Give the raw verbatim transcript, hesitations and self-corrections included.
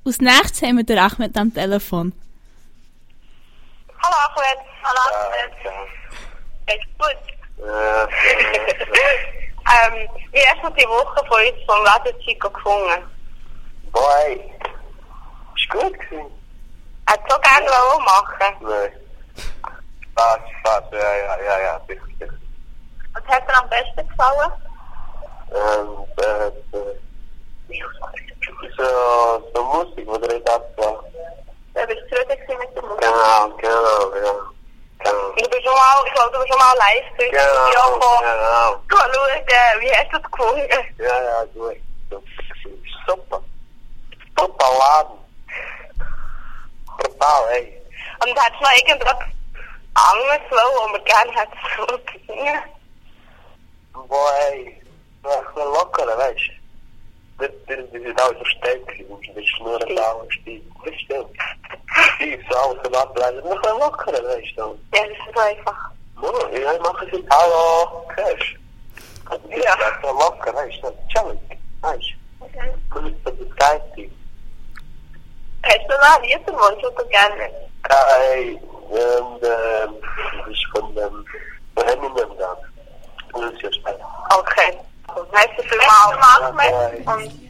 Als nächstes haben wir den Ahmed am Telefon. Hallo Ahmed. Hallo Ahmed. Geht's gut? Ja. ähm, wie hast du die Woche von uns vom Ladenzeug gefunden? Boy, ist gut gewesen. Hat so gerne auch machen? Nein. Spaß, Spaß, ja, ja, ja, ja, sicher, sicher. Was hat dir am besten gefallen? Ähm, äh, äh, so, so Musik, die der jetzt abgebracht. Du bist zufrieden mit der Musik? Genau, genau, ja. Genau. Du bist schon mal, ich glaube, du bist schon mal live durch das Genau, Studio gekommen. genau. Schauen, wie hast du es gefunden? Ja, ja, gut. Super. Super Laden. Total, ey. Und hat es noch irgendwas anderes, wo man gerne hat so gesungen? Boah, ey. Das ist ein lockerer, weißt du? Die sind alle so stark gewesen, die Schnurren da und Stieg. Das stimmt. Die ist so alles am Ableiten. Das ist ein lockerer, weißt du? Ja, das ist so einfach. Ja, ich mache es jetzt. Hallo, Cash. Ja. Das ist so locker, weißt du? Chillig, weißt du? Okay. Das ist so das Geistige. Hast du noch einen Liederwunsch, den du gerne? Ja, ey, ähm, ähm, das ist von dem, von Eminem da. Das ist ja spannend. Okay. Merci vielmals, Ahmed. Und